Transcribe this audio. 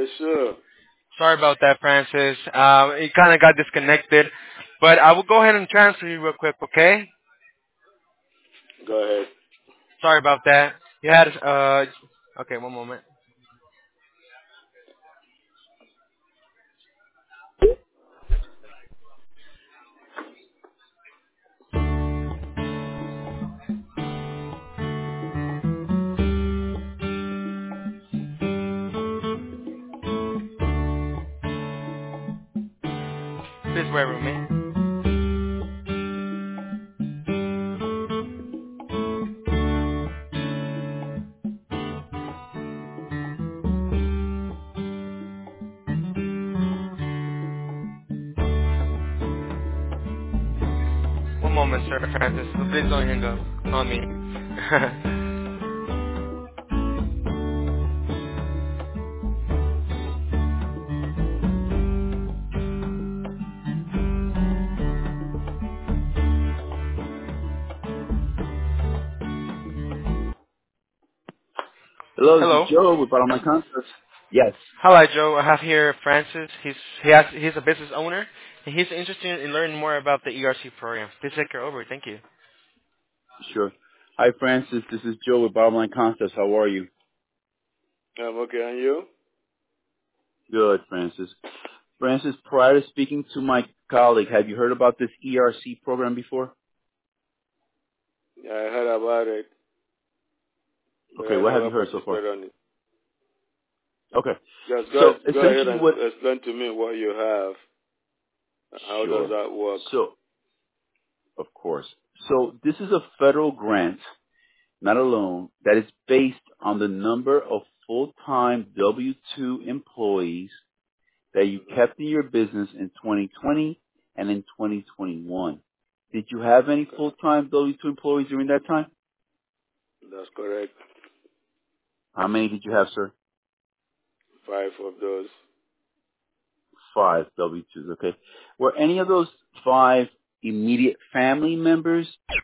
Yes, sir. Sorry about that, Francis. It kind of got disconnected, but I will go ahead and transfer you real quick, okay? Go ahead. Sorry about that. You had okay, one moment. Please bear with me. One moment, sir, Francis. So please don't hang up on me. Hello, this is Hello. Joe with Bottom Line Concepts. Yes, Hi, Joe. I have here Francis. He's a business owner, and he's interested in learning more about the ERC program. Please take care over. Thank you. sure. Hi, Francis. This is Joe with Bottom Line Concepts. How are you? I'm okay, and you? Good, Francis. Francis, prior to speaking to my colleague, have you heard about this ERC program before? I heard about it, but Okay, I what have never you heard so far? participated on it. Okay, Just so go ahead essentially and what, explain to me what you have. How does sure. that work? So, of course. So this is a federal grant, not a loan, that is based on the number of full-time W-2 employees that you Hmm. kept in your business in 2020 and in 2021. Did you have any Okay. full-time W-2 employees during that time? That's correct. How many did you have, sir? 5 of those. 5 W-2s, okay. Were any of those 5 immediate family members